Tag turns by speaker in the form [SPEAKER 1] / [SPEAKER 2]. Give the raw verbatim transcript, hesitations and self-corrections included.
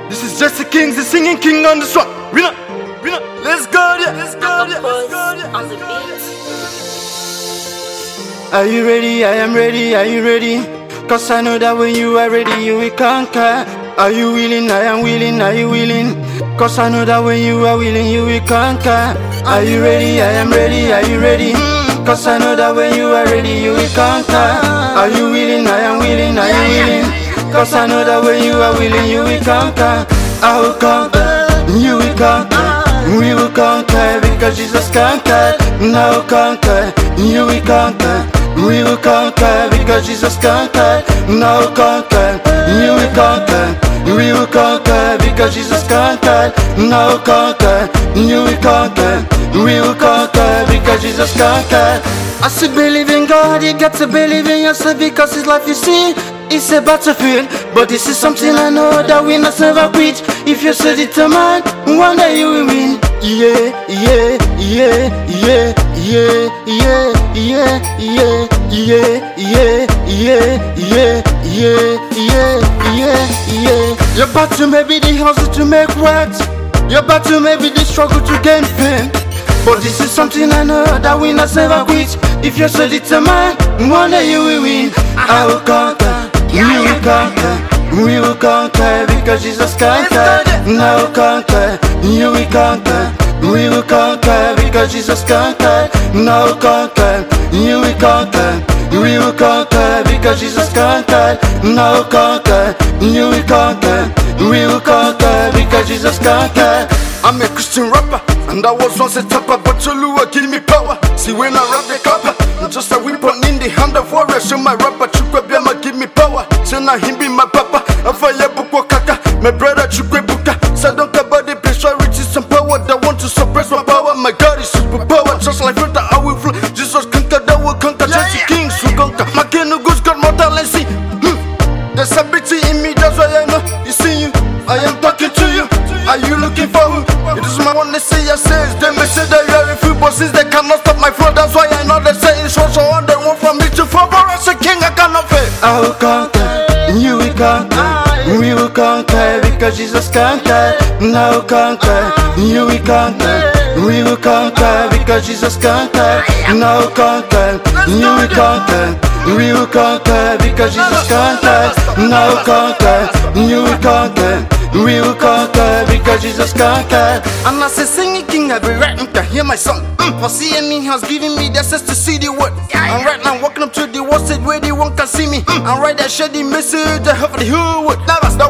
[SPEAKER 1] This is Jesse Kings, the singing king on this one. Winner, winner, let's go there, let's go there, let's go there.
[SPEAKER 2] On the beat.
[SPEAKER 1] Are you ready? I am ready, are you ready? Cause I know that when you are ready, you will conquer. Are you willing? I am willing, are you willing? Cause I know that when you are willing, you will conquer. Are you ready? I am ready, are you ready? Cause I know that when you are ready, you will conquer. Are you willing? I am willing, are you willing? Cause I know that when you are willing, you will conquer. I will conquer, you will conquer. We will conquer because Jesus conquered. I will conquer, you will conquer. We will conquer because Jesus conquered. I will conquer, you will conquer. We will conquer because Jesus conquered. I will conquer, you will conquer. We will conquer because Jesus conquered. I still believe in God, you got to believe in yourself because His life you see, it's a battlefield. But this is something I know that we must never quit. If you're so determined, one day you will win. Yeah, yeah, yeah, yeah, yeah, yeah, yeah, yeah, yeah, yeah, yeah, yeah, yeah, yeah, yeah, yeah. Your battle may be the hustle to make wealth. Your battle may be the struggle to gain fame. But this is something I know that we must never quit. If you're so determined, one day you will win. I will conquer, you will conquer, we will conquer because Jesus conquered. I will conquer, you will conquer, we will conquer because Jesus conquered. I will conquer, you will conquer, we will conquer because Jesus conquered. I will conquer, you will conquer, we will conquer because Jesus conquered. I'm a Christian rapper, and I was once a tapper, but Cholua give me power. See when I rap the copper, I'm just a weapon in the hand of warrior. So my rapper Chukwebema give me power. So now him be my papa. I fire Bukwa Kaka, my brother Chukwebuka. So don't care about the pressure, riches and power that want to suppress my power. My God is super power, just like water I will flow. Jesus conquer, that will conquer. Jesse Kings will conquer. My king who goes got more talent, see. Hmm. There's a beauty in me, that's why I know. You see you, I am talking to you. Are you looking for who? It is my one they say I says. They may say that you are a few, but since they cannot stop my flow, that's why I know they say it's short. So all they want from me to favor as a king, I cannot fail. I will conquer, you will conquer, we will conquer because Jesus conquered. I will conquer, you will conquer, we will conquer because Jesus conquered. I will conquer, you will conquer, we will conquer because Jesus conquered. I will conquer, you will conquer. We will conquer because Jesus conquered. And as a singing king, I be right now can hear my song. Mm. For seeing me has given me the access to see the word. Yeah, and right now walking up to the world stage where the one can see me. Mm. And right there share the message I have for the whole world. Now that's the